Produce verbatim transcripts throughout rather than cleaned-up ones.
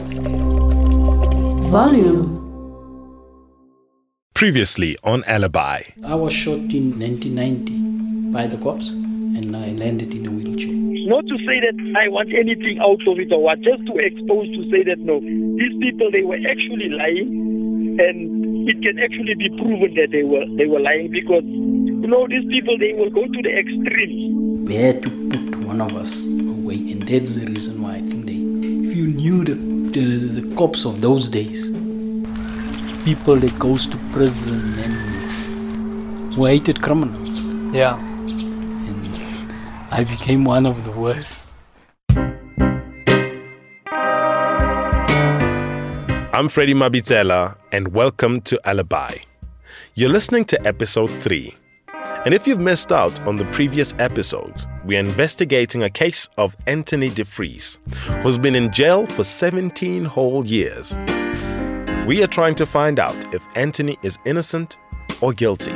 Volume. Previously on Alibi. I was shot in nineteen ninety by the cops and I landed in a wheelchair. Not to say that I want anything out of it or what, just to expose to say that no, these people, they were actually lying, and it can actually be proven that they were they were lying because, you know, these people, they will go to the extreme. We had to put one of us away, and that's the reason why I think they, if you knew the, the, the cops of those days, people that goes to prison and who hated criminals. Yeah. And I became one of the worst. I'm Freddie Mabitsela, and welcome to Alibi. You're listening to episode three. And if you've missed out on the previous episodes, we're investigating a case of Anthony De Vries, who's been in jail for seventeen whole years. We are trying to find out if Anthony is innocent or guilty.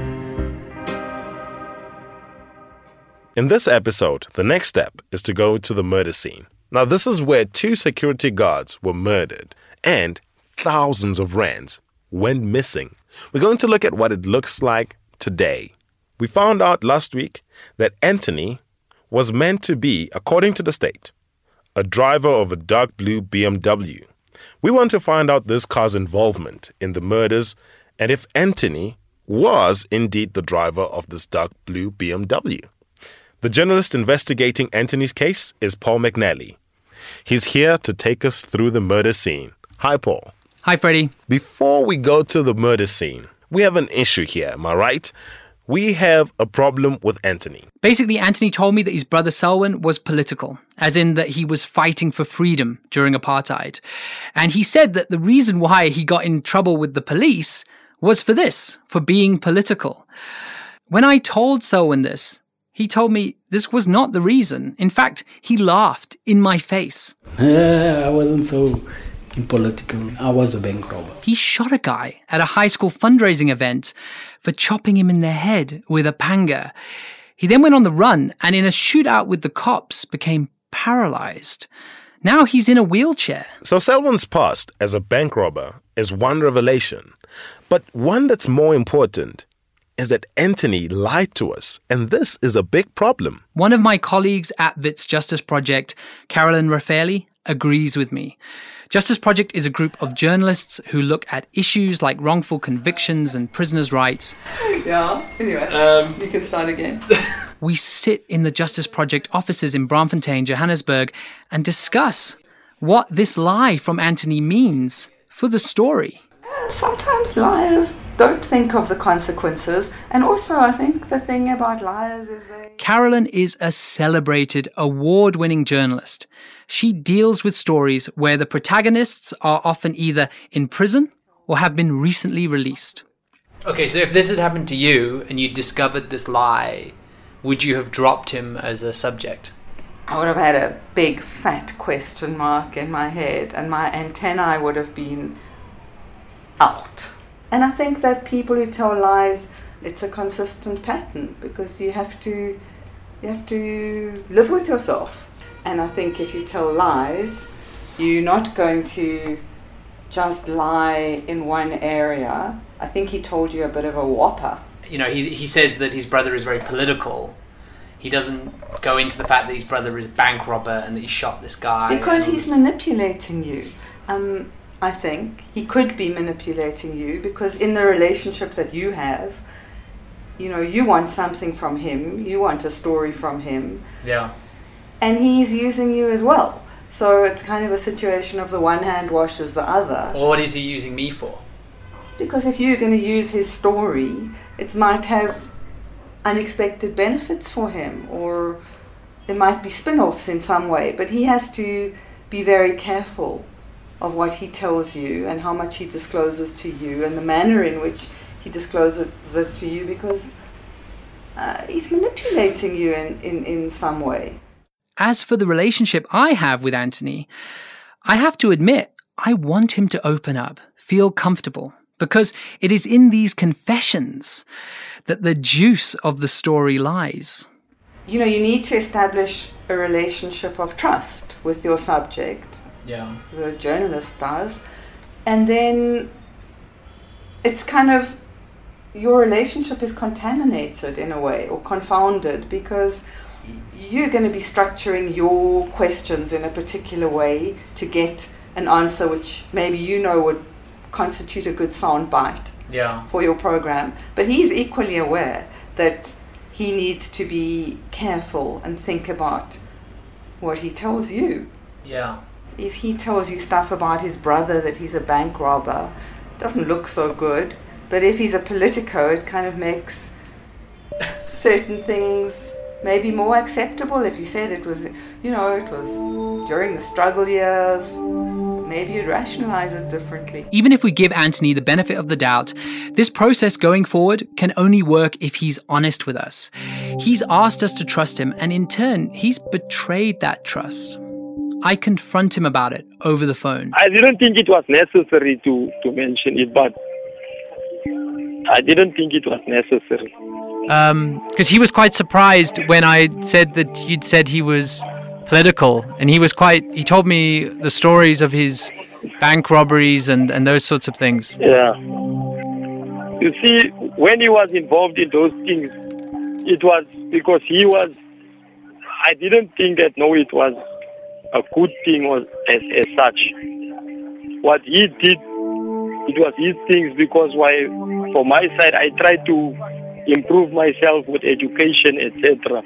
In this episode, the next step is to go to the murder scene. Now, this is where two security guards were murdered and thousands of rands went missing. We're going to look at what it looks like today. We found out last week that Anthony was meant to be, according to the state, a driver of a dark blue B M W. We want to find out this car's involvement in the murders and if Anthony was indeed the driver of this dark blue B M W. The journalist investigating Anthony's case is Paul McNally. He's here to take us through the murder scene. Hi, Paul. Hi, Freddie. Before we go to the murder scene, we have an issue here, am I right? We have a problem with Anthony. Basically, Anthony told me that his brother Selwyn was political, as in that he was fighting for freedom during apartheid. And he said that the reason why he got in trouble with the police was for this, for being political. When I told Selwyn this, he told me this was not the reason. In fact, he laughed in my face. I wasn't so political. I was a bank robber. He shot a guy at a high school fundraising event for chopping him in the head with a panga. He then went on the run and in a shootout with the cops became paralyzed. Now he's in a wheelchair. So Selwyn's past as a bank robber is one revelation. But one that's more important is that Anthony lied to us, and this is a big problem. One of my colleagues at Wits Justice Project, Carolyn Raffaeli, agrees with me. Justice Project is a group of journalists who look at issues like wrongful convictions and prisoners' rights. Yeah, anyway, um, you can start again. We sit in the Justice Project offices in Braamfontein, Johannesburg, and discuss what this lie from Anthony means for the story. Sometimes liars don't think of the consequences, and also I think the thing about liars is they... Carolyn is a celebrated, award-winning journalist. She deals with stories where the protagonists are often either in prison or have been recently released. Okay, so if this had happened to you and you discovered this lie, would you have dropped him as a subject? I would have had a big fat question mark in my head and my antennae would have been out. And I think that people who tell lies, it's a consistent pattern because you have to you have to live with yourself. And I think if you tell lies, you're not going to just lie in one area. I think he told you a bit of a whopper. You know, he he says that his brother is very political. He doesn't go into the fact that his brother is a bank robber and that he shot this guy. Because he's manipulating you. Um, I think he could be manipulating you because in the relationship that you have, you know, you want something from him, you want a story from him. Yeah. And he's using you as well. So it's kind of a situation of the one hand washes the other. Well, what is he using me for? Because if you're going to use his story, it might have unexpected benefits for him, or there might be spin-offs in some way. But he has to be very careful of what he tells you and how much he discloses to you and the manner in which he discloses it to you because uh, he's manipulating you in, in, in some way. As for the relationship I have with Anthony, I have to admit, I want him to open up, feel comfortable, because it is in these confessions that the juice of the story lies. You know, you need to establish a relationship of trust with your subject Yeah. The journalist does. And then it's kind of, your relationship is contaminated in a way, or confounded, because you're going to be structuring your questions in a particular way to get an answer which maybe you know would constitute a good sound bite Yeah. for your program. But he's equally aware that he needs to be careful and think about what he tells you. Yeah. If he tells you stuff about his brother, that he's a bank robber, doesn't look so good. But if he's a politico, it kind of makes certain things maybe more acceptable. If you said it was, you know, it was during the struggle years, maybe you'd rationalize it differently. Even if we give Anthony the benefit of the doubt, this process going forward can only work if he's honest with us. He's asked us to trust him, and in turn, he's betrayed that trust. I confront him about it over the phone. I didn't think it was necessary to, to mention it, but I didn't think it was necessary. Um, because he was quite surprised when I said that you'd said he was political, and he was quite, he told me the stories of his bank robberies and, and those sorts of things. Yeah. You see, when he was involved in those things, it was because he was, I didn't think that, no, it was a good thing or as, as such. What he did, it was his things, because why, for my side, I tried to improve myself with education, et cetera.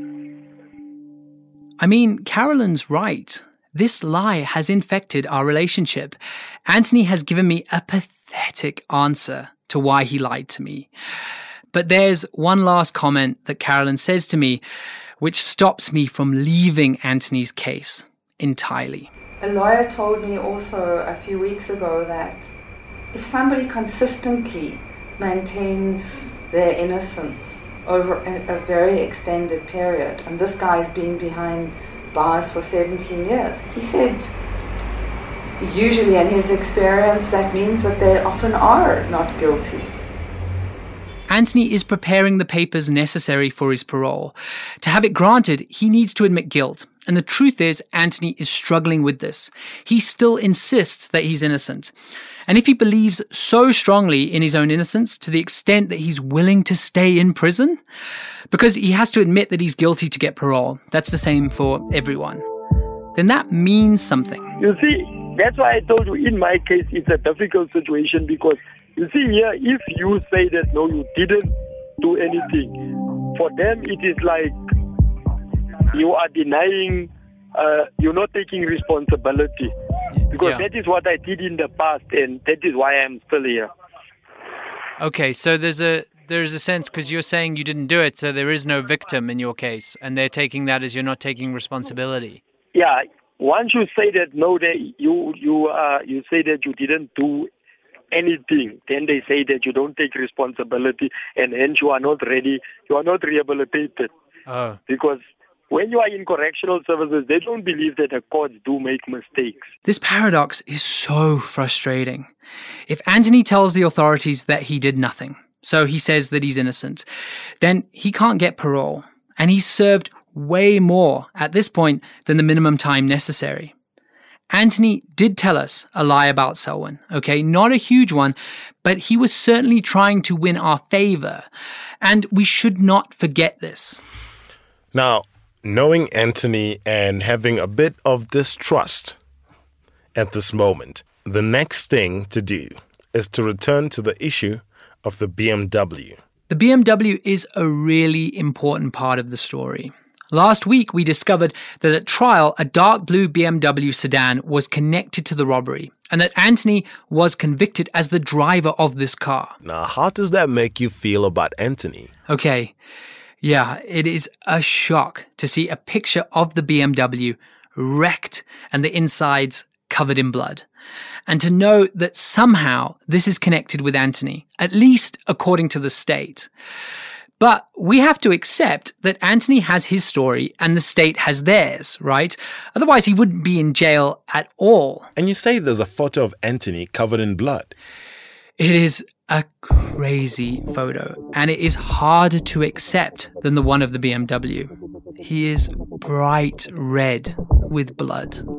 I mean, Carolyn's right. This lie has infected our relationship. Anthony has given me a pathetic answer to why he lied to me. But there's one last comment that Carolyn says to me, which stops me from leaving Anthony's case entirely. A lawyer told me also a few weeks ago that if somebody consistently maintains their innocence over a, a very extended period, and this guy's been behind bars for seventeen years, he said usually in his experience that means that they often are not guilty. Anthony is preparing the papers necessary for his parole. To have it granted, he needs to admit guilt. And the truth is, Anthony is struggling with this. He still insists that he's innocent. And if he believes so strongly in his own innocence to the extent that he's willing to stay in prison, because he has to admit that he's guilty to get parole, that's the same for everyone, then that means something. You see, that's why I told you, in my case, it's a difficult situation, because you see here, if you say that, no, you didn't do anything, for them it is like you are denying, uh, you're not taking responsibility. Because Yeah. that is what I did in the past, and that is why I'm still here. Okay, so there's a there's a sense, because you're saying you didn't do it, so there is no victim in your case, and they're taking that as you're not taking responsibility. Yeah, once you say that, no, that you you uh, you say that you didn't do anything, then they say that you don't take responsibility, and hence you are not ready, you are not rehabilitated. Oh. Because when you are in correctional services, they don't believe that the courts do make mistakes. This paradox is so frustrating. If Anthony tells the authorities that he did nothing, so he says that he's innocent, then he can't get parole, and he's served way more at this point than the minimum time necessary. Anthony did tell us a lie about Selwyn, okay? Not a huge one, but he was certainly trying to win our favor, and we should not forget this. Now, knowing Anthony and having a bit of distrust at this moment, the next thing to do is to return to the issue of the B M W. The B M W is a really important part of the story. Last week, we discovered that at trial, a dark blue B M W sedan was connected to the robbery, and that Anthony was convicted as the driver of this car. Now, how does that make you feel about Anthony? Okay, yeah, it is a shock to see a picture of the B M W wrecked and the insides covered in blood. And to know that somehow this is connected with Anthony, at least according to the state. But we have to accept that Anthony has his story and the state has theirs, right? Otherwise, he wouldn't be in jail at all. And you say there's a photo of Anthony covered in blood. It is a crazy photo, and it is harder to accept than the one of the B M W. He is bright red with blood.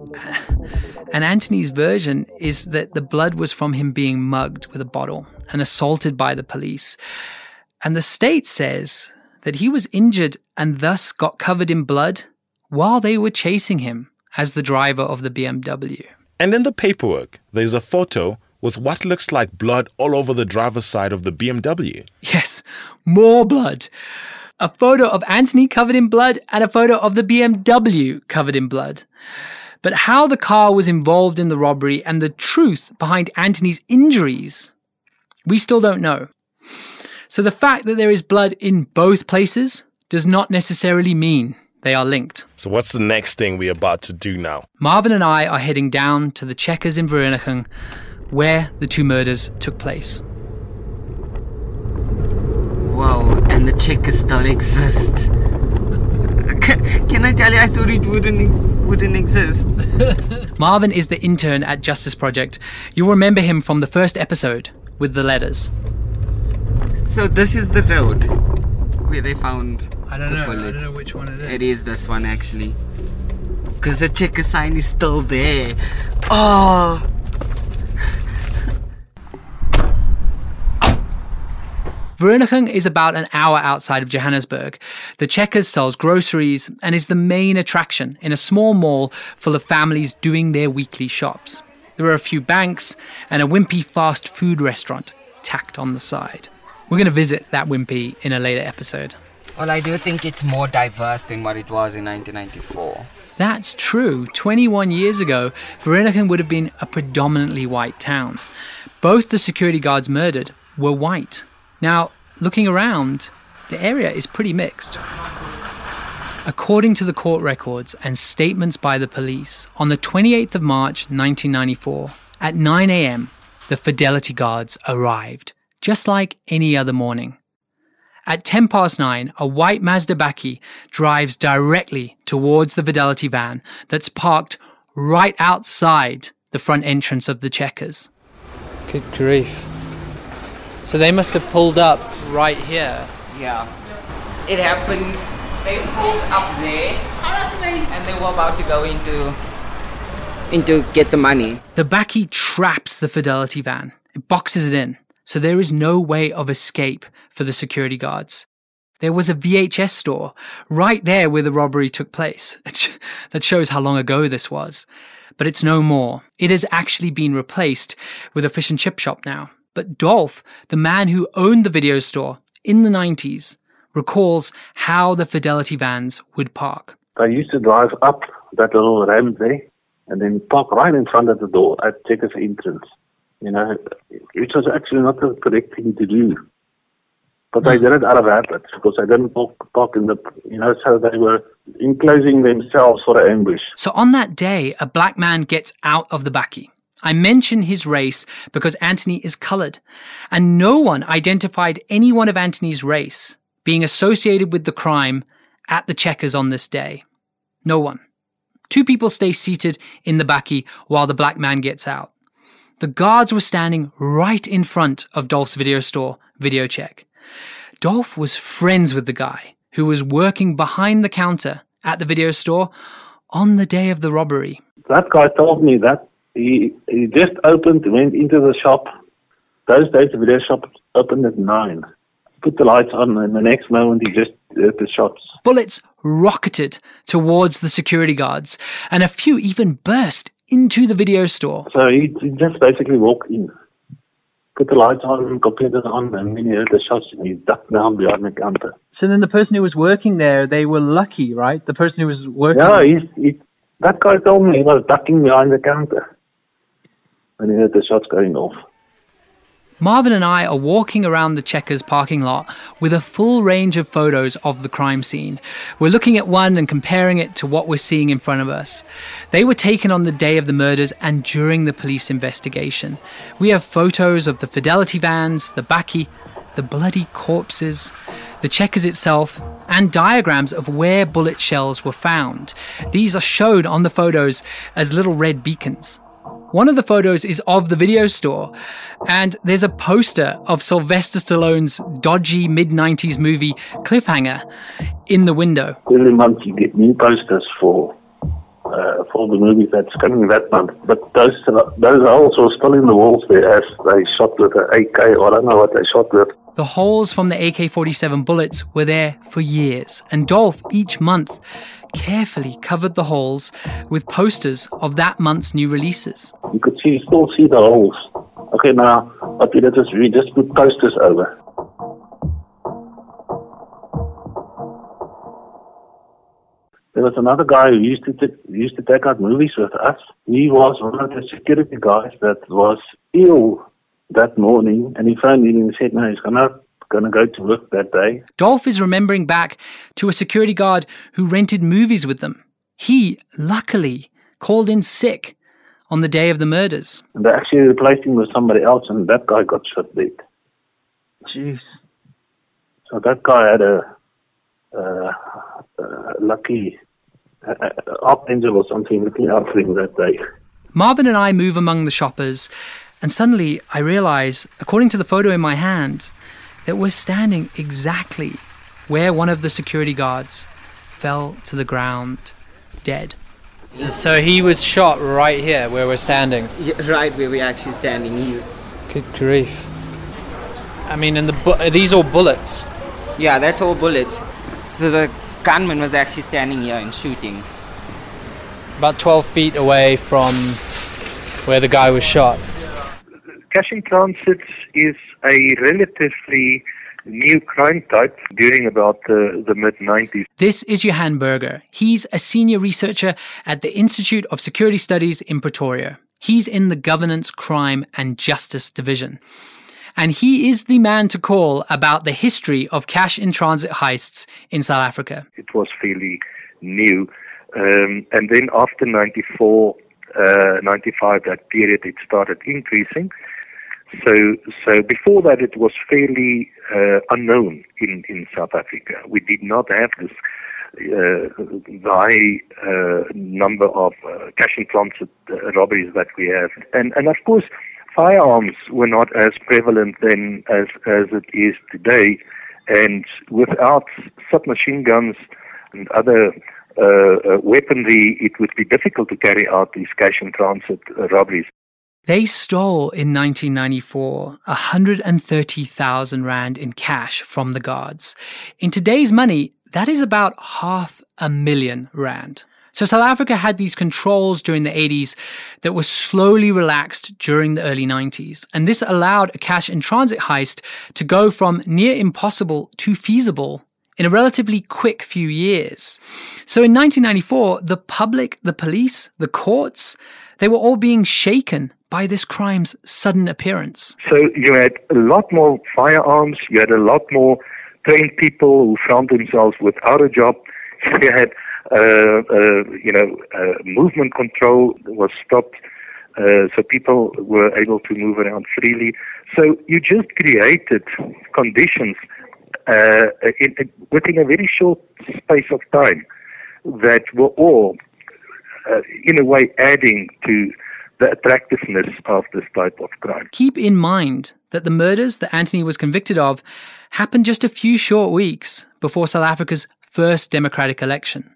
And Anthony's version is that the blood was from him being mugged with a bottle and assaulted by the police. And the state says that he was injured and thus got covered in blood while they were chasing him as the driver of the B M W. And in the paperwork, there's a photo with what looks like blood all over the driver's side of the B M W. Yes, more blood. A photo of Anthony covered in blood and a photo of the B M W covered in blood. But how the car was involved in the robbery and the truth behind Anthony's injuries, we still don't know. So the fact that there is blood in both places does not necessarily mean they are linked. So what's the next thing we're about to do now? Marvin and I are heading down to the Checkers in Vereeniging, where the two murders took place. Wow, and the Checkers still exist. Can I tell you, I thought it wouldn't wouldn't exist. Marvin is the intern at Justice Project. You'll remember him from the first episode with the letters. So this is the road where they found I don't the know. bullets. I don't know which one it is. It is this one actually, because the Checker sign is still there. Oh. Vereeniging is about an hour outside of Johannesburg. The Checkers sells groceries and is the main attraction in a small mall full of families doing their weekly shops. There are a few banks and a wimpy fast food restaurant tacked on the side. We're going to visit that wimpy in a later episode. Well, I do think it's more diverse than what it was in nineteen ninety-four. That's true. twenty-one years ago, Vereeniging would have been a predominantly white town. Both the security guards murdered were white. Now, looking around, the area is pretty mixed. According to the court records and statements by the police, on the twenty-eighth of March nineteen ninety-four, at nine a.m., the Fidelity Guards arrived, just like any other morning. At ten past nine, a white Mazda Bakkie drives directly towards the Fidelity van that's parked right outside the front entrance of the Checkers. Good grief. So they must have pulled up right here. Yeah. It happened, they pulled up there and they were about to go into into get the money. The Bakkie traps the Fidelity van. It boxes it in, so there is no way of escape for the security guards. There was a V H S store right there where the robbery took place. That shows how long ago this was. But it's no more. It has actually been replaced with a fish and chip shop now. But Dolph, the man who owned the video store in the nineties, recalls how the Fidelity vans would park. I used to drive up that little ramp there and then park right in front of the door at Checkers entrance. You know, which was actually not the correct thing to do. But I did it out of habit because I didn't park, park in the, you know, so they were enclosing themselves for an ambush. So on that day, a black man gets out of the Bakkie. I mention his race because Anthony is coloured, and no one identified anyone of Anthony's race being associated with the crime at the Checkers on this day. No one. Two people stay seated in the Bakkie while the black man gets out. The guards were standing right in front of Dolph's video store, Video Check. Dolph was friends with the guy who was working behind the counter at the video store on the day of the robbery. That guy told me that He, he just opened, went into the shop. Those days the video shop opened at nine. Put the lights on and the next moment he just heard the shots. Bullets rocketed towards the security guards and a few even burst into the video store. So he, he just basically walked in. Put the lights on, computers on, and then he heard the shots and he ducked down behind the counter. So then the person who was working there, they were lucky, right? The person who was working... Yeah, he's, he, that guy told me he was ducking behind the counter when he heard the shots going off. Marvin and I are walking around the Checkers parking lot with a full range of photos of the crime scene. We're looking at one and comparing it to what we're seeing in front of us. They were taken on the day of the murders and during the police investigation. We have photos of the Fidelity vans, the Bakkie, the bloody corpses, the Checkers itself, and diagrams of where bullet shells were found. These are shown on the photos as little red beacons. One of the photos is of the video store, and there's a poster of Sylvester Stallone's dodgy mid nineties movie Cliffhanger in the window. Every month you get new posters for uh, for the movie that's coming that month. But those those holes were still in the walls there as they shot with an A K, or I don't know what they shot with. The holes from the A K forty-seven bullets were there for years, and Dolph each month carefully covered the holes with posters of that month's new releases. You could see, still see the holes. Okay, now what we did is we just put posters over. There was another guy who used to t- used to take out movies with us. He was one of the security guys that was ill that morning, and he phoned me and said, no, he's not going to go to work that day. Dolph is remembering back to a security guard who rented movies with them. He, luckily, called in sick on the day of the murders. And they actually replaced him with somebody else, and that guy got shot dead. Jeez. So that guy had a uh, uh, lucky uh, archangel or something looking out for him that day. Marvin and I move among the shoppers, and suddenly I realise, according to the photo in my hand, that we're standing exactly where one of the security guards fell to the ground, dead. So he was shot right here where we're standing? Yeah, right where we're actually standing. He... Good grief. I mean, and the bu- are these all bullets? Yeah, that's all bullets. So the gunman was actually standing here and shooting. About twelve feet away from where the guy was shot. Cash in transit is a relatively new crime type during about the, the mid nineties. This is Johan Berger. He's a senior researcher at the Institute of Security Studies in Pretoria. He's in the Governance, Crime and Justice Division. And he is the man to call about the history of cash in transit heists in South Africa. It was fairly new. Um, and then after ninety-four, uh, ninety-five, that period, it started increasing. So, so before that, it was fairly uh, unknown in, in South Africa. We did not have this uh, high uh, number of uh, cash in transit uh, robberies that we have. And, and of course, firearms were not as prevalent then as, as it is today. And without submachine guns and other uh, uh, weaponry, it would be difficult to carry out these cash in transit uh, robberies. They stole in nineteen ninety-four one hundred thirty thousand rand in cash from the guards. In today's money, that is about half a million rand. So South Africa had these controls during the eighties that were slowly relaxed during the early nineties. And this allowed a cash in transit heist to go from near impossible to feasible in a relatively quick few years. So in nineteen ninety-four, the public, the police, the courts, they were all being shaken by this crime's sudden appearance. So you had a lot more firearms, you had a lot more trained people who found themselves without a job, you had, uh, uh, you know, uh, movement control was stopped, uh, so people were able to move around freely. So you just created conditions uh, in, in, within a very short space of time that were all, uh, in a way, adding to the attractiveness of this type of crime. Keep in mind that the murders that Anthony was convicted of happened just a few short weeks before South Africa's first democratic election.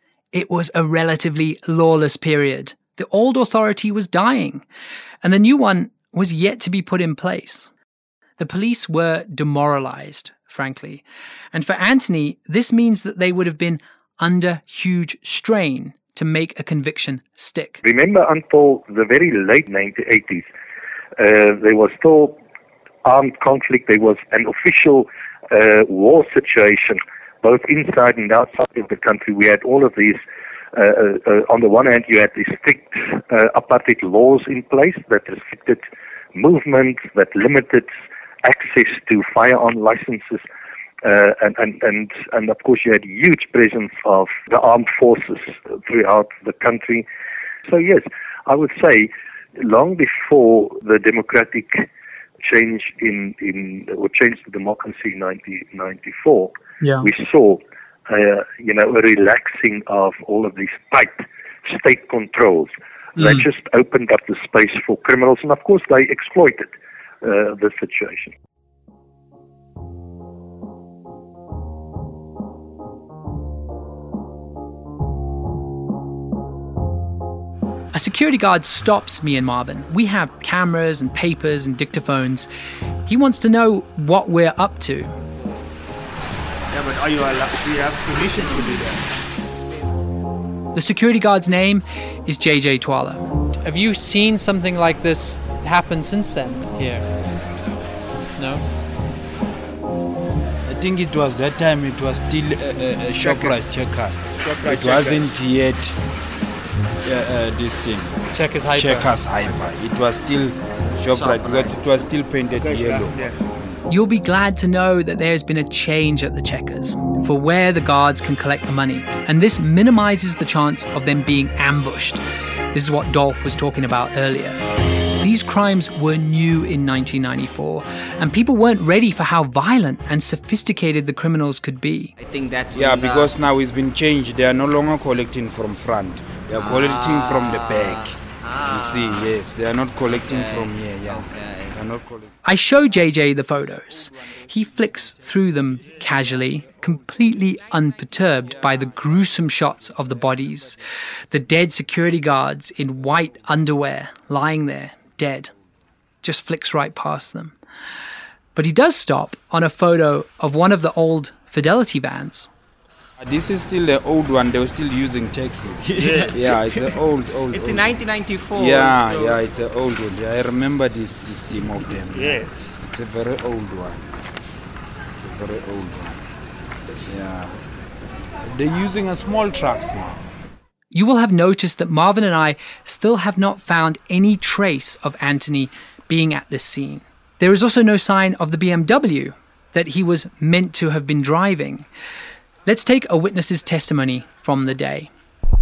It was a relatively lawless period. The old authority was dying, and the new one was yet to be put in place. The police were demoralized, frankly. And for Anthony, this means that they would have been under huge strain to make a conviction stick. Remember, until the very late nineteen eighties, uh, there was still armed conflict. There was an official uh, war situation, both inside and outside of the country. We had all of these. Uh, uh, on the one hand, you had these strict uh, apartheid laws in place that restricted movement, that limited access to firearm licenses. Uh, and, and, and, and of course you had huge presence of the armed forces throughout the country. So yes, I would say long before the democratic change in, in or change to democracy in nineteen ninety-four, yeah. we saw uh, you know, a relaxing of all of these tight state controls mm. that just opened up the space for criminals, and of course they exploited uh, the situation. A security guard stops me and Marvin. We have cameras and papers and dictaphones. He wants to know what we're up to. Yeah, but are you allowed? Do you have permission to do that? The security guard's name is J J Twala. Have you seen something like this happen since then here? No? I think it was that time, it was still uh, uh, Shoprite Checkers. Shoprite it wasn't yet uh, uh, this thing. Checkers Hyper. Checkers Hyper. It was still Shoprite because it was still painted yellow. Yeah. You'll be glad to know that there's been a change at the Checkers for where the guards can collect the money, and this minimizes the chance of them being ambushed. This is what Dolph was talking about earlier. These crimes were new in nineteen ninety-four, and people weren't ready for how violent and sophisticated the criminals could be. I think that's Yeah, when, because uh, now it's been changed. They are no longer collecting from front. They are collecting Ah. from the back. Ah. You see, yes. They are not collecting Okay. from here, yeah. Okay. They are not collecting. I show J J the photos. He flicks through them casually, completely unperturbed by the gruesome shots of the bodies. The dead security guards in white underwear lying there, dead. Just flicks right past them. But he does stop on a photo of one of the old Fidelity vans. This is still the old one. They were still using taxis. Yeah. Yeah, it's an old, old. It's old. in nineteen ninety-four. Yeah, so yeah, it's an old one. Yeah, I remember this system of them. Yes. It's a very old one. It's a very old one. Yeah. They're using a small trucks now. You will have noticed that Marvin and I still have not found any trace of Anthony being at this scene. There is also no sign of the B M W that he was meant to have been driving. Let's take a witness's testimony from the day.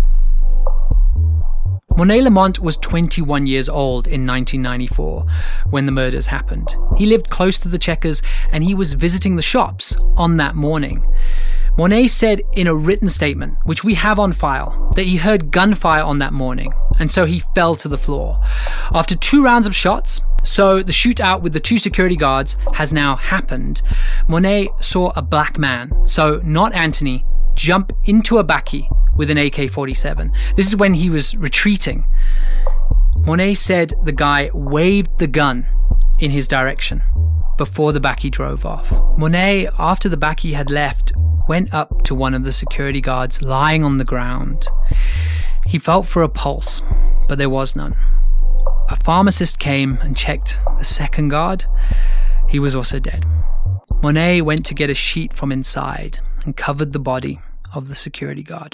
Monet Lamont was twenty-one years old in nineteen ninety-four when the murders happened. He lived close to the Checkers and he was visiting the shops on that morning. Monet said in a written statement, which we have on file, that he heard gunfire on that morning, and so he fell to the floor. After two rounds of shots, so the shootout with the two security guards has now happened, Monet saw a black man, so not Anthony, jump into a bakkie with an A K forty-seven. This is when he was retreating. Monet said the guy waved the gun in his direction before the bakkie drove off. Monet, after the bakkie had left, went up to one of the security guards lying on the ground. He felt for a pulse, but there was none. A pharmacist came and checked the second guard. He was also dead. Monet went to get a sheet from inside and covered the body of the security guard.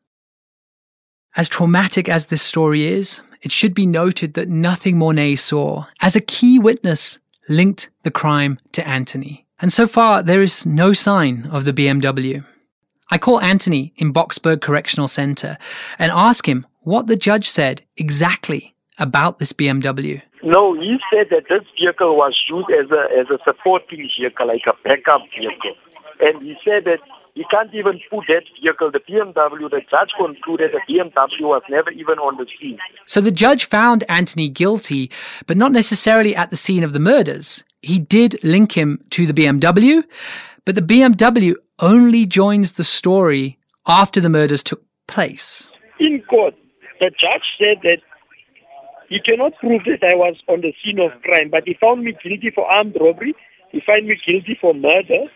As traumatic as this story is, it should be noted that nothing Monet saw as a key witness linked the crime to Anthony. And so far, there is no sign of the B M W. I call Anthony in Boksburg Correctional Center and ask him what the judge said exactly about this B M W. No, he said that this vehicle was used as a as a supporting vehicle, like a backup vehicle. And he said that he can't even put that vehicle, the B M W, the judge concluded the B M W was never even on the scene. So the judge found Anthony guilty, but not necessarily at the scene of the murders. He did link him to the B M W, but the B M W only joins the story after the murders took place. In court, the judge said that he cannot prove that I was on the scene of crime, but he found me guilty for armed robbery. He found me guilty for murder,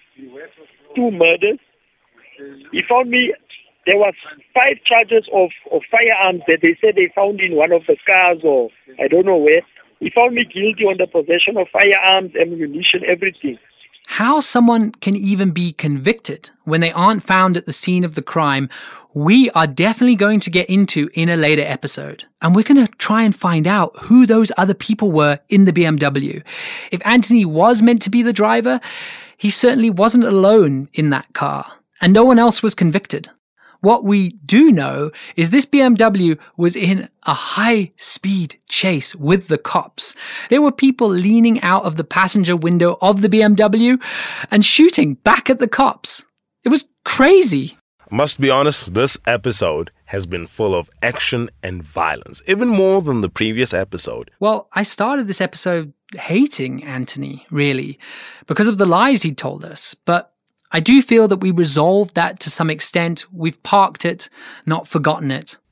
two murders. He found me, there was five charges of, of firearms that they said they found in one of the cars or I don't know where. He found me guilty on the possession of firearms, ammunition, everything. How someone can even be convicted when they aren't found at the scene of the crime, we are definitely going to get into in a later episode. And we're going to try and find out who those other people were in the B M W. If Anthony was meant to be the driver, he certainly wasn't alone in that car, and no one else was convicted. What we do know is this B M W was in a high-speed chase with the cops. There were people leaning out of the passenger window of the B M W and shooting back at the cops. It was crazy. Must be honest, this episode has been full of action and violence, even more than the previous episode. Well, I started this episode hating Anthony, really, because of the lies he told us, but I do feel that we resolved that to some extent. We've parked it, not forgotten it.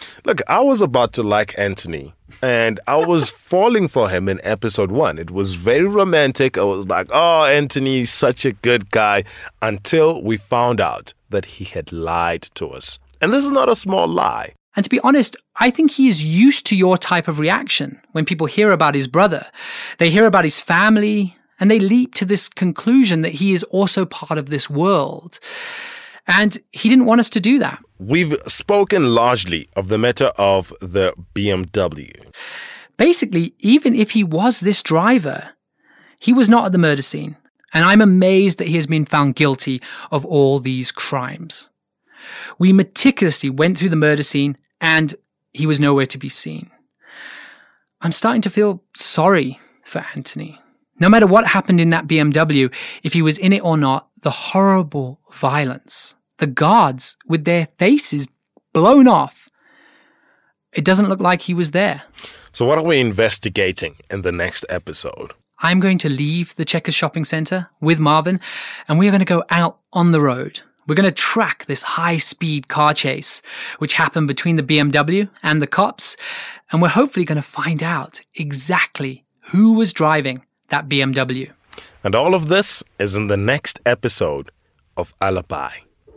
Look, I was about to like Anthony, and I was falling for him in episode one. It was very romantic. I was like, oh, Anthony's such a good guy, until we found out that he had lied to us. And this is not a small lie. And to be honest, I think he is used to your type of reaction when people hear about his brother. They hear about his family, and they leap to this conclusion that he is also part of this world. And he didn't want us to do that. We've spoken largely of the matter of the B M W. Basically, even if he was this driver, he was not at the murder scene. And I'm amazed that he has been found guilty of all these crimes. We meticulously went through the murder scene, and he was nowhere to be seen. I'm starting to feel sorry for Anthony. No matter what happened in that B M W, if he was in it or not, the horrible violence, the guards with their faces blown off, it doesn't look like he was there. So what are we investigating in the next episode? I'm going to leave the Checkers shopping centre with Marvin, and we are going to go out on the road. We're going to track this high-speed car chase, which happened between the B M W and the cops, and we're hopefully going to find out exactly who was driving that B M W. And all of this is in the next episode of Alibi.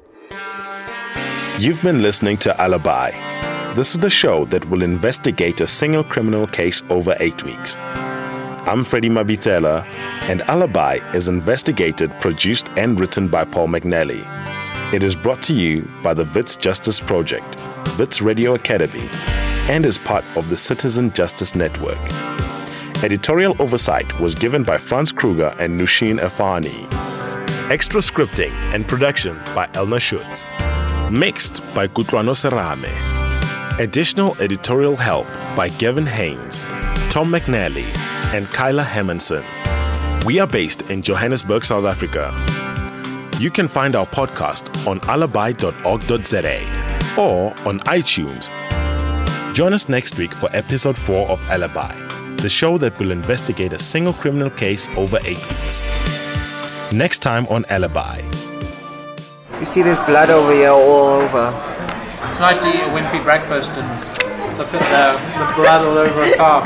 You've been listening to Alibi. This is the show that will investigate a single criminal case over eight weeks. I'm Freddie Mabitela, and Alibi is investigated, produced, and written by Paul McNally. It is brought to you by the Wits Justice Project, Wits Radio Academy, and is part of the Citizen Justice Network. Editorial oversight was given by Franz Kruger and Nushin Afani. Extra scripting and production by Elna Schutz. Mixed by Kutlwano Serame. Additional editorial help by Gavin Haynes, Tom McNally, and Kyla Hermanson. We are based in Johannesburg, South Africa. You can find our podcast on alibi dot org dot za or on iTunes. Join us next week for episode four of Alibi, the show that will investigate a single criminal case over eight weeks. Next time on Alibi. You see there's blood over here all over. It's nice to eat a wimpy breakfast and look at the, the blood all over a car.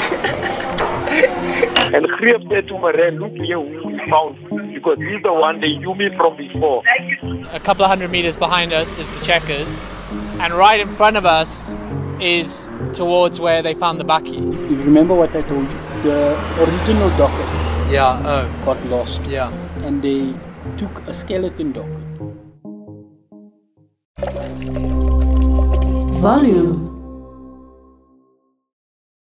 And Grief said to Maren, look here who we found, because he's the one they knew me from before. A couple of hundred meters behind us is the Checkers, and right in front of us is towards where they found the bakkie. You remember what I told you? The original docket. Yeah, oh. Got lost. Yeah. And they took a skeleton docket. Volume.